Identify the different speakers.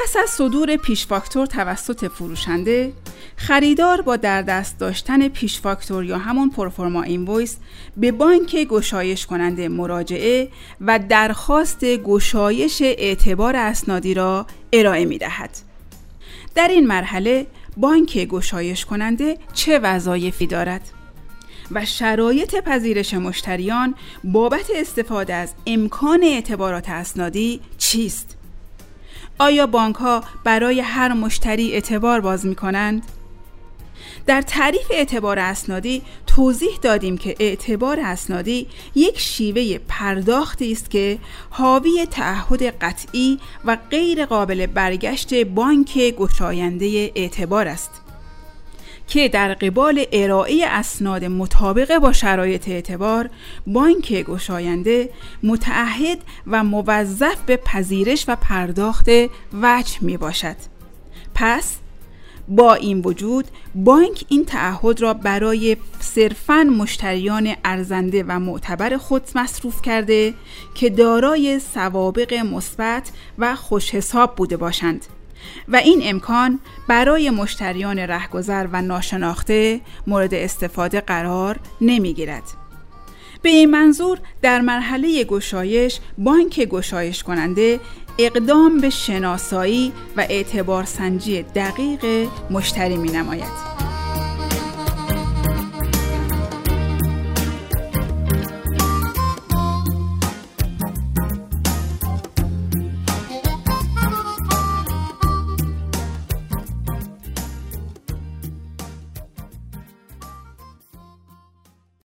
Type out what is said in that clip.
Speaker 1: پس از صدور پیش فاکتور توسط فروشنده، خریدار با در دست داشتن پیش فاکتور یا همون پروفورما اینوایس به بانک گشایش کننده مراجعه و درخواست گشایش اعتبار اسنادی را ارائه می دهد. در این مرحله بانک گشایش کننده چه وظایفی دارد و شرایط پذیرش مشتریان بابت استفاده از امکان اعتبارات اسنادی چیست؟ آیا بانک‌ها برای هر مشتری اعتبار باز می‌کنند؟ در تعریف اعتبار اسنادی توضیح دادیم که اعتبار اسنادی یک شیوه پرداختی است که حاوی تعهد قطعی و غیر قابل برگشت بانک گشاینده اعتبار است که در قبال ارائه اسناد مطابق با شرایط اعتبار، بانک گشاینده متعهد و موظف به پذیرش و پرداخت وجه می باشد. پس با این وجود بانک این تعهد را برای صرفاً مشتریان ارزنده و معتبر خود مصروف کرده که دارای سوابق مثبت و خوش حساب بوده باشند و این امکان برای مشتریان رهگذر و ناشناخته مورد استفاده قرار نمی‌گیرد. به این منظور در مرحله گشایش بانک گشایش کننده اقدام به شناسایی و اعتبار سنجی دقیق مشتری می‌نماید.